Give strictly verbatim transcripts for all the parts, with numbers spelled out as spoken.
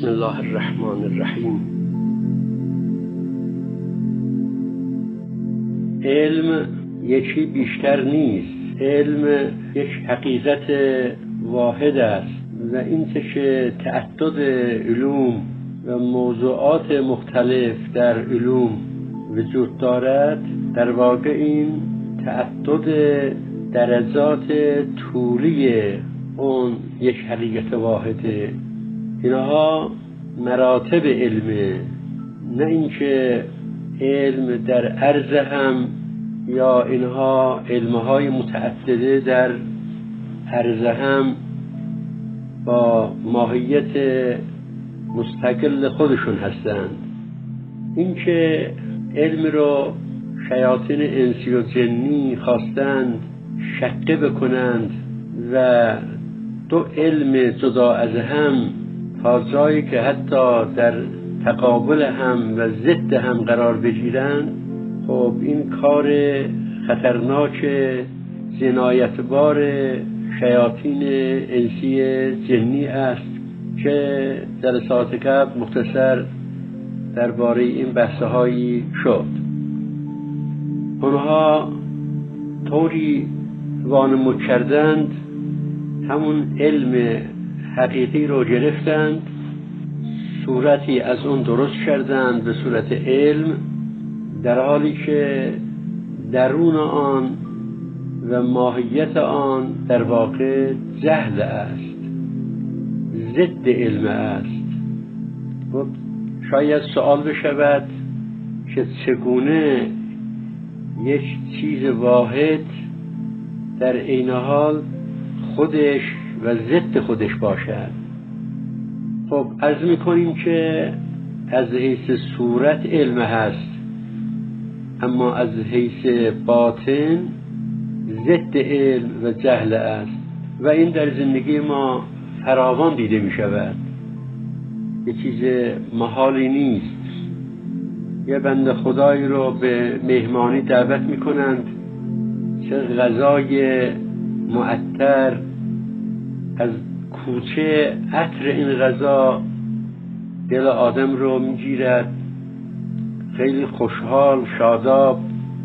بسم الله الرحمن الرحیم. علم یکی بیشتر نیست. علم یک حقیقت واحد است و این که تعدد علوم و موضوعات مختلف در علوم وجود دارد، در واقع این تعدد درجات طولی اون یک حقیقت واحده. اینها مراتب علمه، نه اینکه علم در عرض هم یا اینها علمهای متعدده در عرض هم با ماهیت مستقل خودشون هستند. اینکه علم رو شیاطین انسی و جنی خواستند شقه بکنند و دو علم جدا از هم تا جایی که حتی در تقابل هم و ضد هم قرار بگیرند، خب این کار خطرناک جنایتبار شیاطین انسی جنی است که جلسات قبل مختصر درباره این بحث‌هایی شد. اونها طوری وانمود کردند، همون علم حقیقی رو گرفتند، صورتی از اون درست کردند به صورت علم، در حالی که درون آن و ماهیت آن در واقع جهل است، ضد علم است. و شاید سوال بشود که چگونه یک چیز واحد در عین حال خودش و ضد خودش باشد. خب عرض میکنیم که از حیث صورت علم هست، اما از حیث باطن ضد علم و جهل است و این در زندگی ما فراوان دیده می شود. یه چیز محالی نیست. یه بنده خدایی رو به مهمانی دعوت می کنند، چه غذای معطر، از کوچه عطر این غذا دل آدم رو می گیرد، خیلی خوشحال شاداب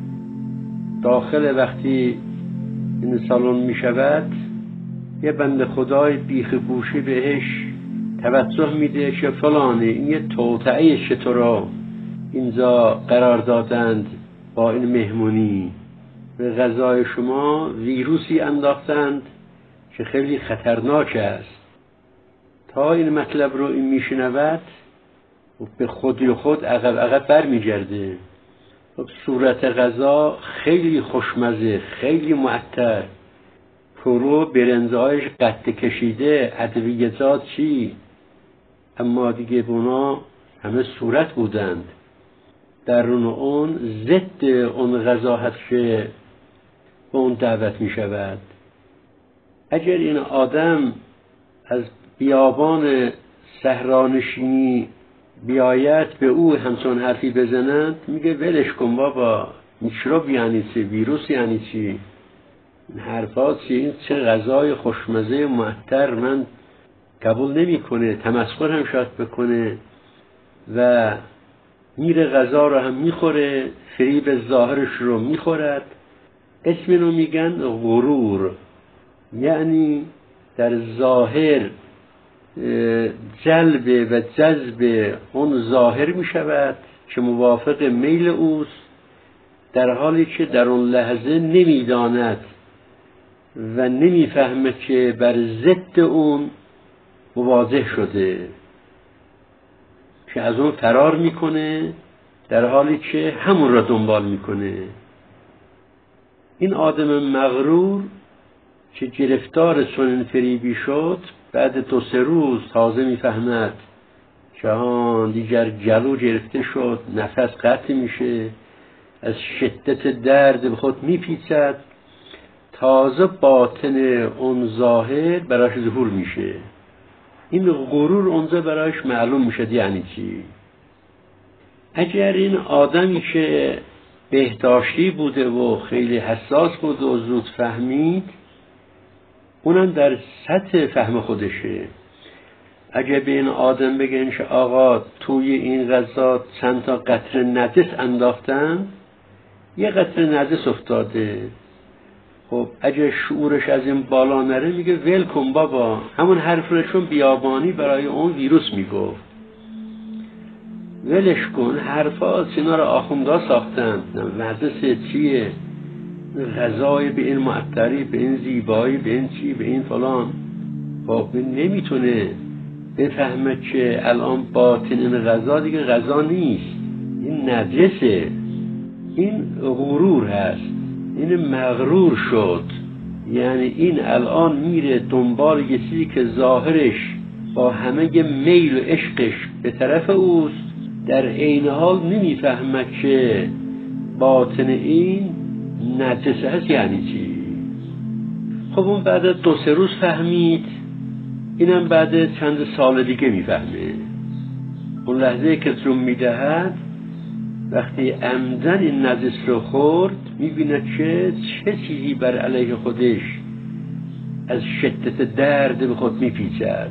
داخل وقتی این سالن می شود، یه بنده خدای بیخ گوشی بهش توجه میده که فلانه، این یه توطئه چطور اینجا قرار دادند با این مهمونی، به غذای شما ویروسی انداختند که خیلی خطرناک است. تا این مطلب رو این میشنود و به خودی خود عقب عقب بر میگرده. صورت غذا خیلی خوشمزه، خیلی معطر، پرو برنزهایش قد کشیده، ادویه‌جات چی، اما دیگه اونا همه صورت بودند. درون اون ضد اون غذا هست که به اون دعوت می شود. اگر این آدم از بیابان صحرانشینی بیاید به او همچون حرفی بزنند، میگه ولش کن بابا، میکروب یعنی چی، ویروس یعنی چی، این حرفات چی، این چه غذای خوشمزه معطر، من قبول نمی کنه، تمسخر هم شاید بکنه و میره غذا رو هم میخوره، فریب ظاهرش رو میخورد. اسم رو میگن غرور، یعنی در ظاهر جلب و جذب اون ظاهر میشود که موافق میل اوست، در حالی که در اون لحظه نمیداند و نمیفهمه که بر ضد اون مواجه شده، که از اون فرار میکنه در حالی که همون را دنبال میکنه. این آدم مغرور که گرفتار چنین فریبی شد، بعد دو سه روز تازه میفهمد که آن دیگر جلو گرفته شد، نفس قطع میشه، از شدت درد به خود میپیچد، تازه باطن اون ظاهر براش ظهور میشه. این غرور اونجا براش معلوم میشه یعنی چی. اگر این آدمی که بهداشتی بوده و خیلی حساس بود و زود فهمید، اونم در سطح فهم خودشه، اگه به این آدم بگن که آقا توی این غذا چند تا قطره نجس انداختن، یه قطره نجس افتاده، خب اگه شعورش از این بالا نره میگه ول کن بابا، همون حرف رو چون بیابانی برای اون ویروس میگفت، ولش کن، حرفا سینا رو آخوندا ساختن، نجس چیه، غذای به این معطری، به این زیبایی، به این چی، به این فلان. خب نمیتونه بفهمه که الان باطن این غذا دیگه غذا نیست، این نجسه، این غرور هست، این مغرور شد. یعنی این الان میره دنبال یه چیزی که ظاهرش با همه میل و عشقش به طرف اوست، در عین حال نمیفهمه که باطن این نجسه هست. یعنی چی؟ خب اون بعد دو سه روز فهمید، اینم بعد چند سال دیگه میفهمه. اون لحظه که زوم میدهد، وقتی عمدن این نجس رو خورد، میبینه که چه چیزی بر علیه خودش از شدت درد به خود میپیچد.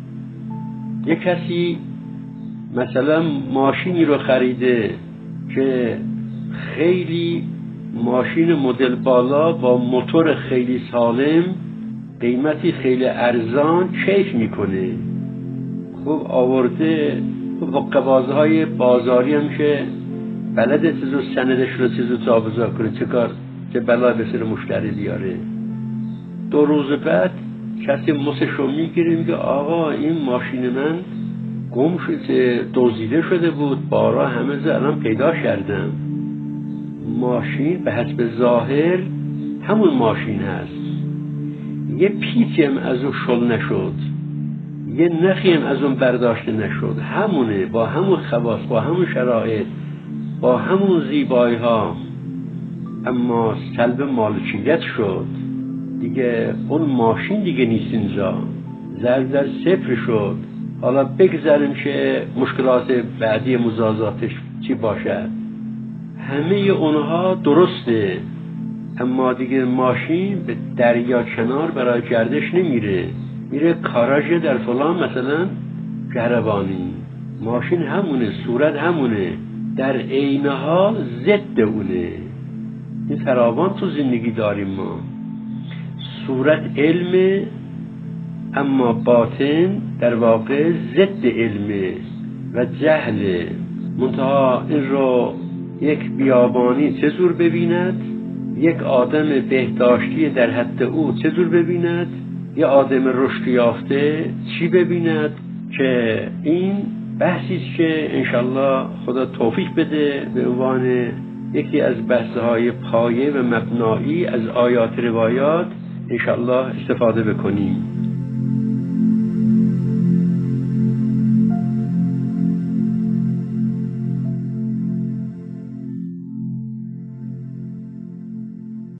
یک کسی مثلا ماشینی رو خریده که خیلی ماشین مدل بالا با موتور خیلی سالم، قیمتی خیلی ارزان، کیف میکنه. خب آورده حقه‌بازهای های بازاری هم که بلده چیزو سندش رو چیزو جابجا کنه، چه کار چه بلا به سر مشتری بیاره. دو روز بعد کسی مسشو میگیره، میگه آقا این ماشین من گم شده، دزدیده شده بود، بارا همه الان پیدا کردم. ماشین به حسب ظاهر همون ماشین هست، یه پیچی هم از اون شل نشد، یه نخی هم از اون برداشته نشد، همونه، با همون خواص، با همون شرایط، با همون زیبایی ها، اما سلب مالکیت شد دیگه. اون ماشین دیگه نیست اینجا، ضرب در صفر شد. حالا بگذاریم که مشکلات بعدی مزازاتش چی باشد، همه اونها درسته، اما دیگه ماشین به دریا کنار برای گردش نمیره، میره کاراژ در فلان مثلا گهربانی. ماشین همونه، صورت همونه، در عین حال ضد اونه. این فراوان تو زندگی داریم ما. صورت علمه، اما باطن در واقع ضد علمه و جهله. منتها این رو یک بیابانی چه جور ببیند، یک آدم بهداشتی در حد او چه جور ببیند، یک آدم رشد یافته چی ببیند، که این بحثیست که انشالله خدا توفیق بده به عنوان یکی از بحث‌های پایه و مبنایی از آیات روایات انشالله استفاده بکنیم.